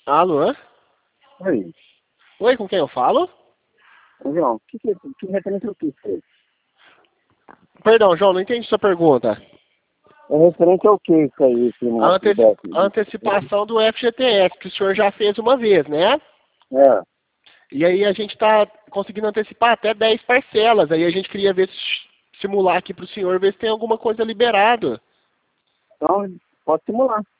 Alô? Oi, Oi, com quem eu falo? João, que referente ao que isso aí? Perdão, João, não entendi sua pergunta. É referente ao que isso aí, esse A, negócio de anteci- déficit? a antecipação do FGTS, que o senhor já fez uma vez, né? É, E aí a gente está conseguindo antecipar até 10 parcelas. Aí a gente queria ver simular aqui para o senhor, ver se tem alguma coisa liberado. então pode simular.